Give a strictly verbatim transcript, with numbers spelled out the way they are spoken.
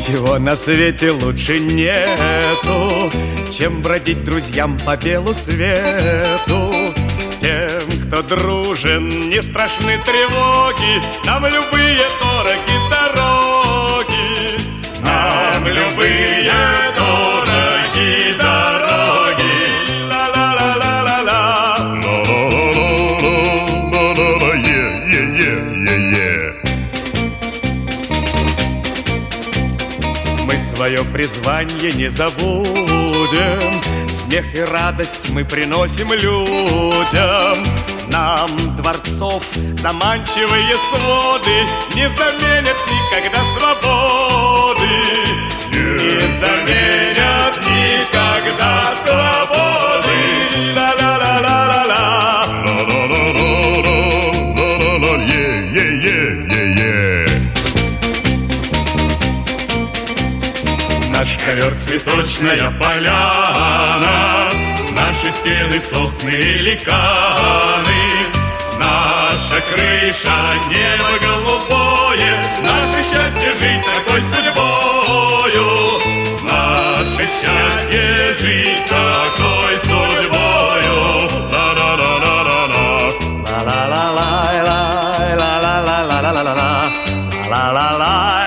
Ничего на свете лучше нету, чем бродить друзьям по белу свету. Тем, кто дружен, не страшны тревоги, нам любые дороги дороги, нам любые дороги дороги. Ла-ла-ла-ла-ла-ла, ла-ла-ла-ла-ла-ла-ла, е-е-е-е-е. Мы свое призвание не забудем, смех и радость мы приносим людям. Нам дворцов заманчивые своды не заменят никогда свободы, не заменят никогда свободы. Ла-ла-ла-ла-ла-ла, ла-ла-ла-ла-ла-ла-ла, е-е-е-е-е. Наш ковер цветочная поляна, наши стены сосны и ликаны, наша крыша небо голубое, наше счастье жить такой судьбою, наше счастье жить такой судьбою. Ла-ла-ла-ла-ла-ла, ла-ла-ла-ла-ла-ла-ла-ла-ла-ла-ла-ла-ла-ла.